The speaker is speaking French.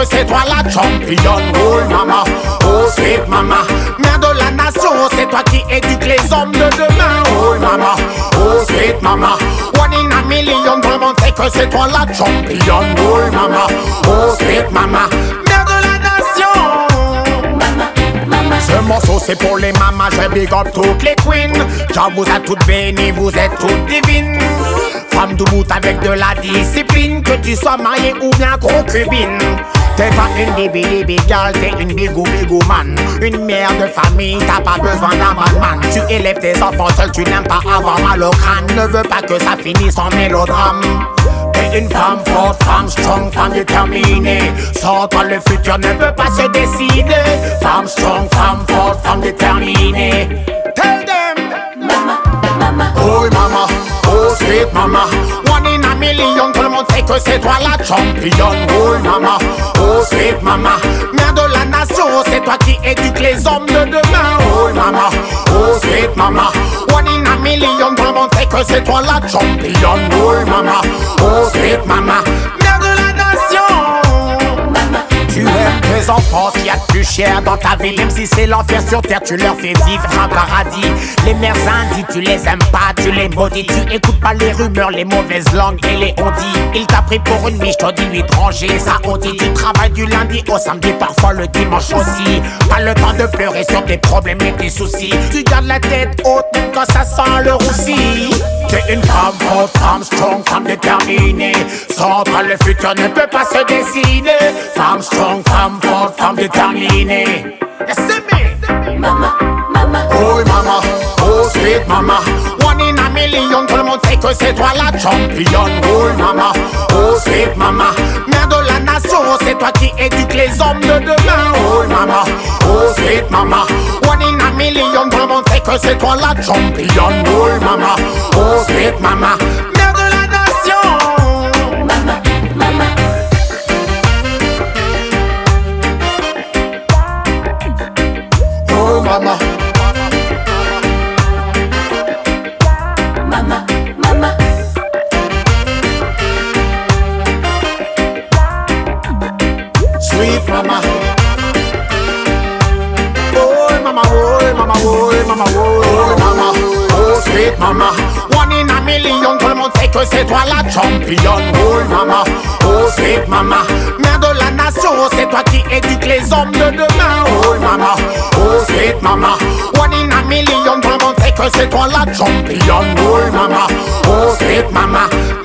que c'est toi la championne. Oh maman, oh sweet maman, mère de la nation, c'est toi qui éduques les hommes de demain. Oh maman, oh sweet maman, one in a million, tout le monde sait que c'est toi la championne. Oh maman, oh sweet maman, mère de la nation. Ce morceau c'est pour les mamas, je big up toutes les queens. Jah vous a toutes bénies, vous êtes toutes divines. Femme de bout avec de la discipline, que tu sois mariée ou bien concubine. T'es pas une bibi girl, t'es une bigou man. Une mère de famille, t'as pas besoin d'un man. Tu élèves tes enfants seuls, tu n'aimes pas avoir mal au crâne. Ne veux pas que ça finisse en mélodrame. T'es une femme forte, femme strong, femme déterminée. Sans toi le futur ne peut pas se décider. Femme strong, femme forte, femme déterminée. Tell them, Mama, mama, oh mama, oh sweet mama, one in a million, tout le monde sait que c'est toi la championne. Oh mama, oh sweet mama, mère de la nation, c'est toi qui éduques les hommes de demain. Oh mama, oh sweet mama, one in a million, tout le monde sait que c'est toi la championne. Oh mama, oh sweet mama, mère de la nation. mama. Tu aimes tes enfants, ce qu'il y a de plus cher dans ta vie. Même si c'est l'enfer sur terre, tu leur fais vivre un paradis. Les mères indies, tu les aimes pas, tu les maudis. Tu écoutes pas les rumeurs, les mauvaises langues et les on-dit. Il t'a pris pour une miche, t'as dit 8 rangées, ça on dit. Tu travailles du lundi au samedi, parfois le dimanche aussi. Pas le temps de pleurer sur tes problèmes et tes soucis. Tu gardes la tête haute même quand ça sent le roussi. T'es une femme forte, femme strong, femme déterminée. Sans toi le futur ne peut pas se dessiner. Femme strong, femme forte, femme déterminée. C'est me. Mama, mama, Oh mama, oh sweet mama, one in a million, tout le monde sait que c'est toi la championne. Oh mama, oh sweet mama, mère de la nation, c'est toi qui éduques les hommes de demain. Oh mama, oh sweet mama, one in a million, tout le monde sait que c'est toi la championne. Oh mama, oh sweet mama, mère de la nation. mama, mama. Oh mama, Mama, mama, sweet mama. Oh mama, oh mama, oh mama, oh mama, oh sweet mama. One in a million, tout le monde sait que c'est toi la championne. Oh mama, oh sweet mama, mère de la nation, c'est toi qui éduques les hommes de demain. Oh mama, oh sweet mama, one in a million, tout le monde sait que c'est toi la championne. Oh mama, oh sweet mama,